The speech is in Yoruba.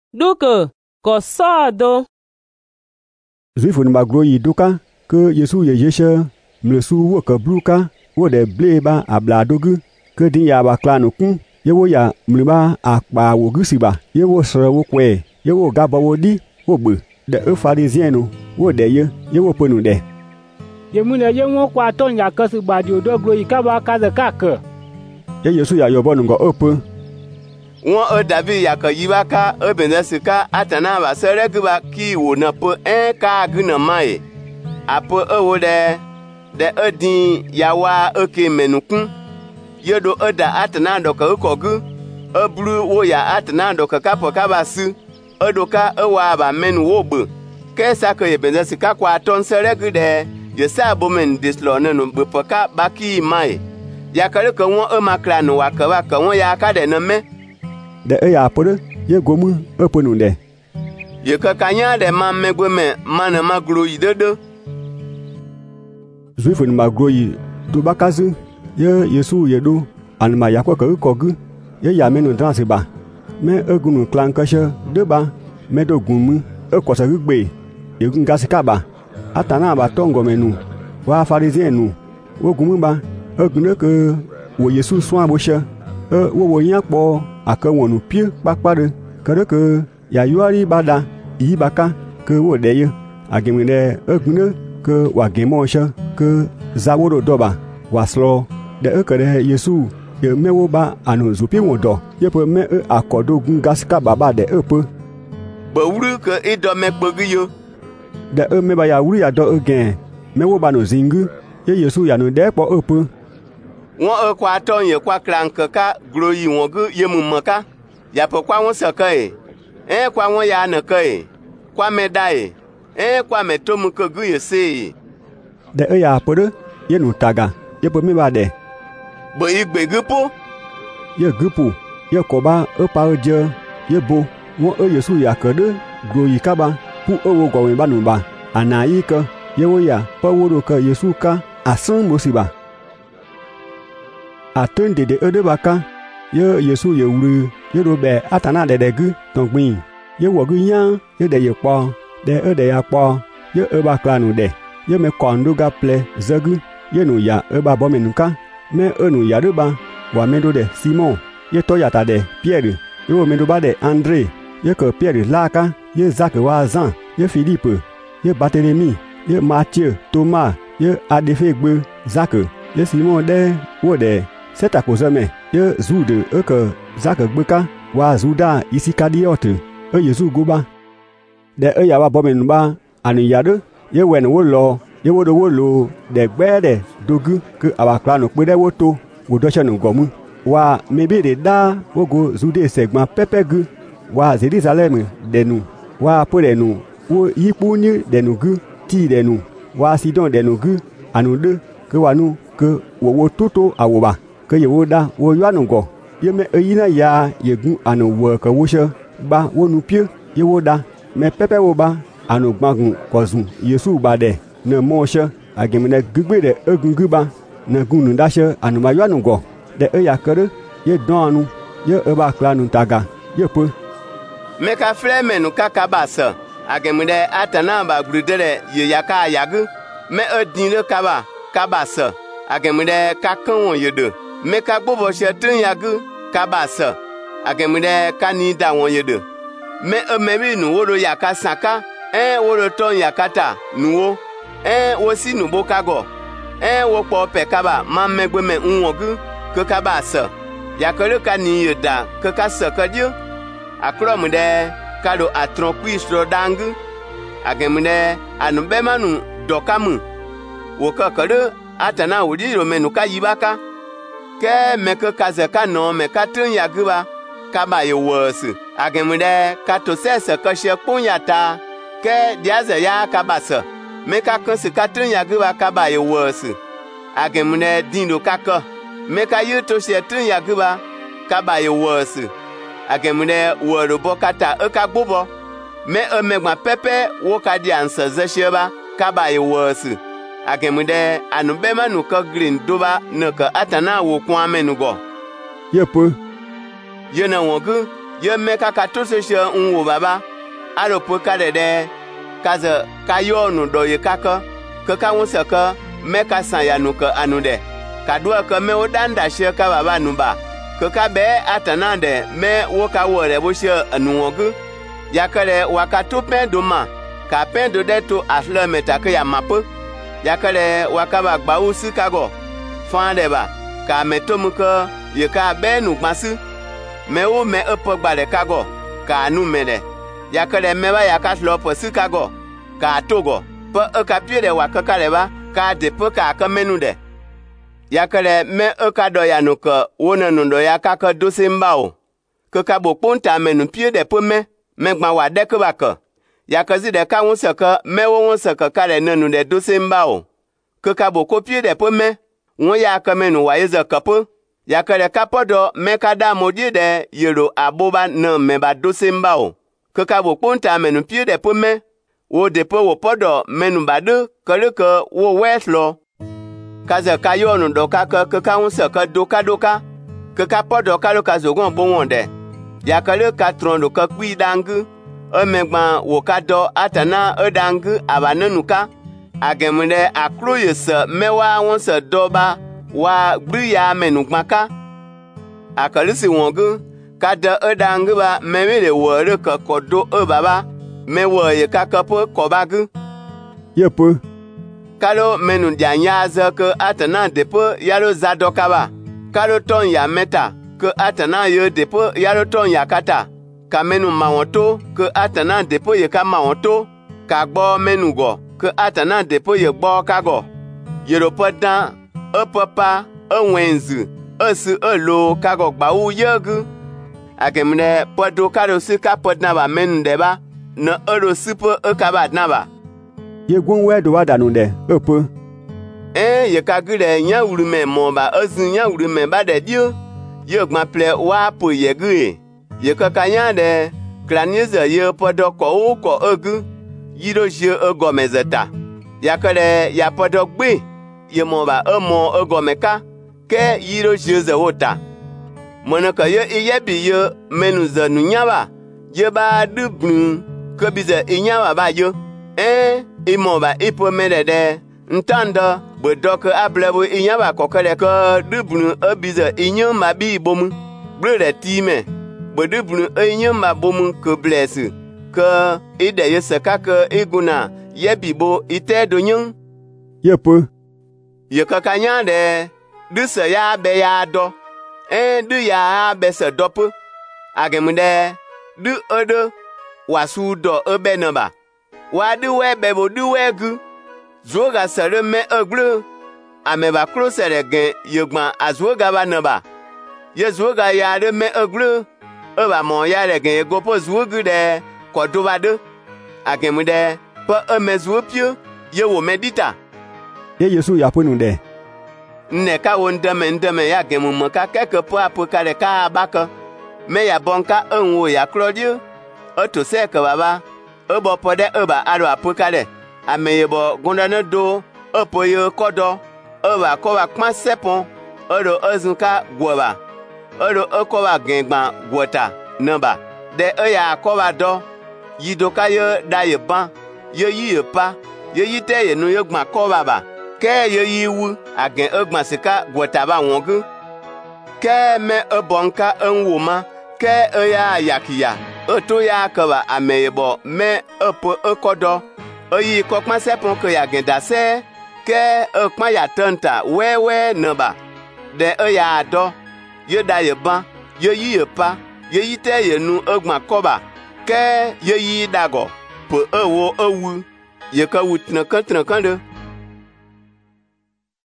duke ko sodo Zuifu ni magloyi duka ke Yesu ye yeshe mlesu wo ke bluka wo de bleba abladogu ke din ya ba klanu kun ye wo ya mleba akpa wo gusiba ye wo sre wo kwe ye wo gaba wo di wo gbe de pharisienu wo de ye wo penu de ye mune ye won kwa ton ya kasu gbadi odo gloyi ka ba ka ze ka ke ye Yesu ya yobo ngo ope won David ya ka yiba ka benasika atana ba sere gba ki wo na po ka gna mai apo wo de din ya wa ke menukun yedo da atana do ka ko gu blu wo ya atana do ka po ka ba su odoka wa ba men wo gbe ke sa ka ye benasika kwa ton sere gde ye sa bomen dislo na no gbe ka ba ki mai ya ka ko won makra no wa ka won ya ka de na me de ya pore ye gomu oponu de ye ka kanya de ma megbe me mana magro yidodo Zuifu ni magloyi do bakazu ye Yesu ye do anma yakwa ka ko ye ya menu transe ba me egunu klankashe de ba me do gumu ekosa gbe ye gungasika ba atana ba tongo menu wa pharisienu wo gumu ba egunu ke wo Yesu so aboshe wo yan po akawonu pie pakpade kare ke ya yuari bada yi baka ke wo de ye agemine egunu ke wa gemoshe ke zaworo doba waslo de ekere Yesu ye mewo ba anu zupi wodo ye pe me akodogun gasika baba de epe ba wuru ke ido me kpogiyo de me ba ya wuru ya do again mewo ba no zingu ye Yesu ya no de po epe won kwa ton ye kwa kranka ka groyi won gu ye mumaka ya po kwa won sakai kwa won ya na kai kwa medai kwa metomu ko gu ye se de ya pore ye no taga ye pe me ba de bo igbe gupo ye gupo ye koba pa je ye bo won Yesu ya kede groyi kaba pu owo gwo ba no ba anayi ka ye wo ya pa wo ka Yesu ka asan mosiba atonde de edebaka ye Yesu ye wuru ye do be atana de gu tongbin ye wo gu yan ye de ye po de ede ya po ye eba klanu de ye me kondo ga ple zegu ye no ya eba bo menuka me enu ya de ba wa me do de Simon ye to ya ta de Pierre ye wo me do ba de André ye ko Pierre laka ye Jacques wa Jean ye Philippe ye Barthélemy ye Matthieu Thomas ye Adefegbe Jacques ye Simon de wo de c'est à cause me ye Jude que Jacques gbeka wa Juda Isikariot Yesu goba de ya ba bomen ba anu yade ye wen wo lo ye wo do wo lo de gbede dogu ke abakra no pe de wo to wo do chenu gomu wa mebe de da wo go Jude segma pepegu wa Jerusalem denu wa polenu wo yipu ni denu gu ti denu wa Sidon denu gu anu de ke wanu ke wo toto awoba ke ye wo da wo yanu go ye me eyina ya ye gun anu wo ke wo she ba wo nu pie ye wo da me pepe wo ba anu gbagun kozun Yesu ba de ne mo she agemene gbegbe de egungu ba ne gunu da she anu ma yanu go de ya kere ye don anu ye ba klanu taga ye pe me ka fremenu kaka basa agemene atana ba grudere ye yaka yagu me edin le kabasa agemene kakon yede me ka gbobo she tin yagu kabasa agemene kani da won yede me emebi nu woro yaka saka woro ton yakata nuwo wo si nu bokago wo po pe kaba ma megbe me nwogu ke kabasa yakere kani yeda ke kasa kadio akrom de kado atron kwistro dangu agemene anube manu dokamu wo kakade atana wodi ro menu ka yibaka ke meke kazeka no me katun yaguba kaba ye wosu agemede kato sese kashe punyata ke diaze ya kabasa meka kansi katun yaguba kaba ye wosu agemede dindo kaka meka yuto she tun yaguba kaba ye wosu agemede woro bokata ekagbobo me emegba pepe wo kadi ansa zesheba kaba ye wosu agemede anubema nuka green doba nuka atana wo kwame nugo yepo yena wogu ye me kaka to se she nwo baba alo po ka de ka ze ka yo nu do ye kaka ka won se ka me ka san ya nu ka anu de ka do ka me o danda she ka baba nu ba ka be atana de me wo ka wo re bo she anu wogu ya kale wakato pen do ma ka pen do de to asle meta ka ya mapo ya kale wakaba gba usi kago fande ba ka metom ko ye ka be nu gbasu me o me opo gba de kago ka nu mele ya kale me ba ya ka slo po si kago ka togo po ka pie de wakaka le ba ka de po ka menu de ya kale me ka do ya nu ko wona nu do ya ka do simba o ka bo ponta menu pie de po me gba wa de ko ba ko ya kazi de ka won se ko me won se ko ka le nanu de do simba o ka bo ko pie de po me won ya ka menu wa ye ze ko po ya ka le ka podo me ka da modi de yero aboba na me ba do simba o ka bo ponta menu pie de po me wo de po wo podo menu ba do ko le ko wo weslo kaza ka yo nu do ka won se ko do ka ka podo ka lo ka zogon bo won de ya ka le ka tron do ka kwi dangu emegba wo ka do atana edangu abanenuka agemde akloye se mewa won se doba wa gbuya menugbaka akalisi wongu ka do edangu ba mewele wo re ka kodo e baba mewo ye ka kapo kobagu yepo kalo menu janya ze ke atana depo yalo zadoka ba kalo ton ya meta ke atana ye depo yalo ton ya kata ka menu mawonto ke atana depo ye ka mawonto ka gbo menu go ke atana depo ye gbo kago yeropo dan opapa enwenzu osu olo kago gba u yegu agemne podo kado si ka podna ba menu de ba na oro sipo ka ba na ba ye gun we do wadanu de opo ye ka gure nya urume mo ba ozu nya urume ba de dio ye gba ple wa po ye gue ye ka kanya de klanize ye podo ko ogu yiro je ogomezeta ya kale ya podo gbe ye mo ba omo ogomeka ke yiro je ze wota monaka ye bi ye menuze nu nya ba ye ba dubnu ko bize inya ba yo imo ba ipo medede ntanda bodok ablebo inya ba kokele ko dubnu obize inyo ma bi bomu brede time bodubnu inyo ma bomu ko blessu ko ide yesaka ko iguna yebibo ite donyon yepo ye kakanya de dusa ya be ya do du ya be se dopu agemude du odo wasu do obenaba wadu we bebo du wegu zoga sere me oglu ameba krosere gen yegban azoga ba naba ye zoga ya de me oglu oba mo ya de gen go po zogu de kodoba de agemude po emezopio ye wo medita ye yesu ya ponu de ne ka wondeme ya gemu mo ka keke po apokale ka abaka me ya bonka enwo ya klodio oto se ka baba obo pode oba aro apokale ameyebo gundane do opoyo kodo oba ko wa kpan sepon oro ozunka gwoba oro okowa gengban gwota namba de oya ko wa do yidoka yo daye ban yo yi pa yo yite ye nu yo gban ko baba ke yo yiwu agen ogban sika gwota ba wongu ke me obonka enwoma ke oya yakiya oto ya kawa ameyebo me opo okodo oyi kokpan sepon ko ya genda se ke okpan ya tanta wewe naba de oya do yo da ye ban yo yi pa yo yite ye nu ogban koba ke yo yi dago po owo owu ye ka wutna kan de